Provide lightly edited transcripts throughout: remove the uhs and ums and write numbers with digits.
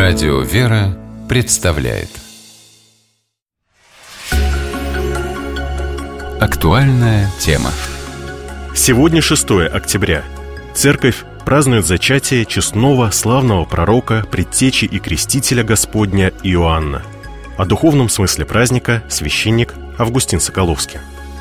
Радио «Вера» представляет актуальная тема. Сегодня 6 октября. Церковь празднует зачатие честного славного пророка, предтечи и крестителя Господня Иоанна. О духовном смысле праздника священник Августин Соколовский.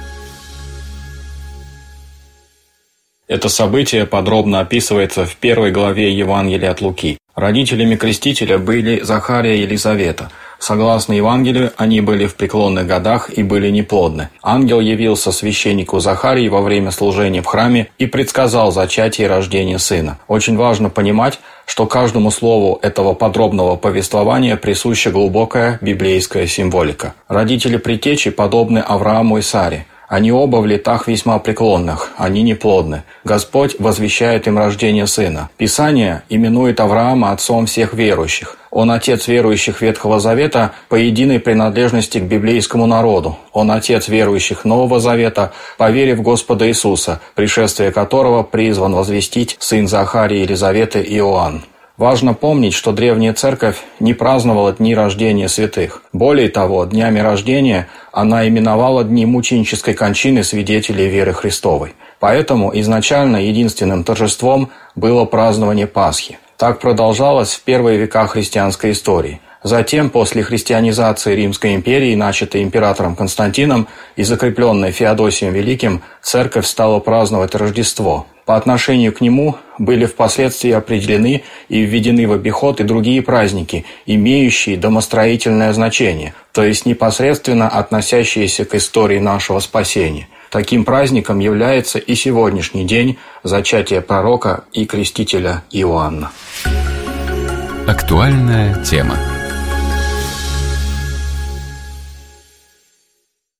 Это событие подробно описывается в 1 главе Евангелия от Луки. Родителями крестителя были Захария и Елизавета. Согласно Евангелию, они были в преклонных годах и были неплодны. Ангел явился священнику Захарии во время служения в храме и предсказал зачатие и рождение сына. Очень важно понимать, что каждому слову этого подробного повествования присуща глубокая библейская символика. Родители предтечи подобны Аврааму и Саре. Они оба в летах весьма преклонных, они неплодны. Господь возвещает им рождение сына. Писание именует Авраама отцом всех верующих. Он отец верующих Ветхого Завета по единой принадлежности к библейскому народу. Он отец верующих Нового Завета по вере в Господа Иисуса, пришествие которого призван возвестить сын Захарии и Елизаветы Иоанн. Важно помнить, что древняя церковь не праздновала дни рождения святых. Более того, днями рождения она именовала дни мученической кончины свидетелей веры Христовой. Поэтому изначально единственным торжеством было празднование Пасхи. Так продолжалось в первые века христианской истории. Затем, после христианизации Римской империи, начатой императором Константином и закрепленной Феодосием Великим, церковь стала праздновать Рождество. По отношению к нему были впоследствии определены и введены в обиход и другие праздники, имеющие домостроительное значение, то есть непосредственно относящиеся к истории нашего спасения. Таким праздником является и сегодняшний день зачатия пророка и крестителя Иоанна. Актуальная тема.